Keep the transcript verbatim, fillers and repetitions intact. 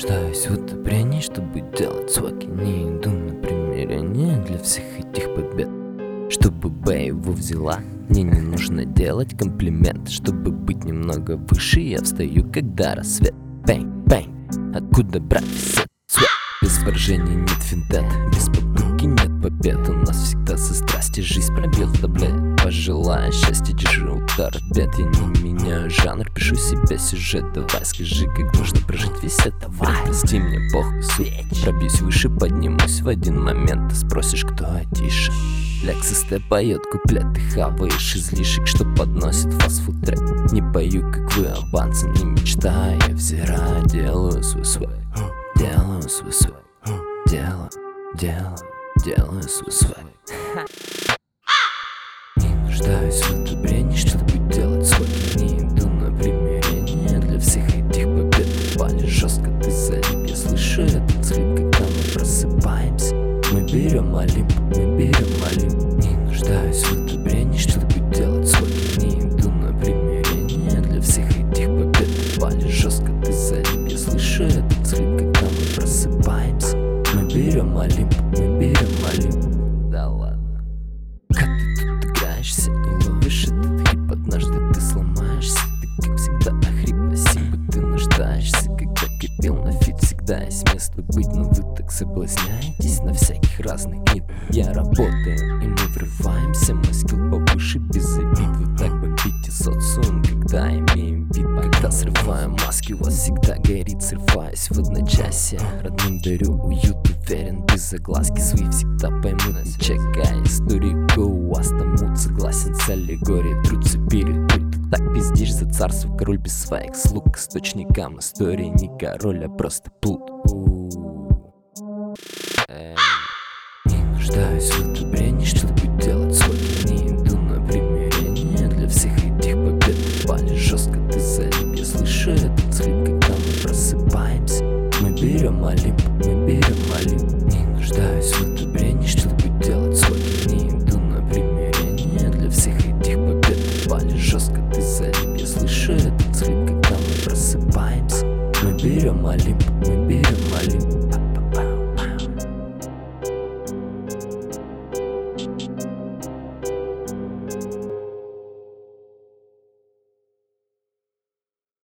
нуждаюсь в одобрении, чтобы делать своки. Не иду на примирение для всех этих побед. Чтобы Б его взяла, мне не нужно делать комплименты. Чтобы быть немного выше, я встаю, когда рассвет. Бэнг, бэнг, откуда брать все свет? Без вторжения нет финтета, без попытки нет побед. У нас всегда со страсти жизнь пробел вдобляет. Пожелаю счастья, держи удар отбед. Я не меняю жанр, пишу себе сюжет. Давай скажи, как можно прожить весь этот бред. Прости мне, похуй, суть. Пробьюсь выше, поднимусь в один момент. Ты спросишь, кто тише. Лексис Т поет куплеты, хаваешь излишек, что подносит фастфуд-трек. Не пою, как вы, авансы, не мечтаю, я взираю, делаю свой свой. Делаю свой свой. Делаю, делаю, делаю свой свой. Не нуждаюсь в одобрении, чтобы делать свой. Не иду на примирение для всех этих побед. Пали жестко, ты залип, я слышу этот взрыв, когда мы просыпаемся. Мы берем Олимп, мы берем Олимп. Не нуждаюсь в одобрении, чтобы делать свой. Не иду на примирение для всех этих побед. Пали жестко, ты залип, я слышу этот взрыв, когда мы просыпаемся. Мы берем Олимп, мы берем Олимп. Да ладно. Как ты тут играешься и ловишь этот хип? Однажды ты сломаешься, ты как всегда охрип. Спасибо, ты нуждаешься, когда кипел на фит. Всегда есть место быть, но вы так соблазняетесь на всяких разных гид. Я работаю, и мы врываемся, мой скилл повыше без обид. Вы так бомбите социум, когда имеем вид. Когда срываем маски, у вас всегда горит, срываясь в одночасье. Родным дарю уют, уверен, без огласки свои всегда поймут. Не чекая историку, у вас там мут. Согласен с аллегорией, трутся перед тут. Ты так пиздишь за царство, король без своих слуг. К источникам истории не король, а просто плут. Не нуждаюсь в одобрении, чтобы делать свой. Не иду на примирение для всех этих побед. Пали жестко,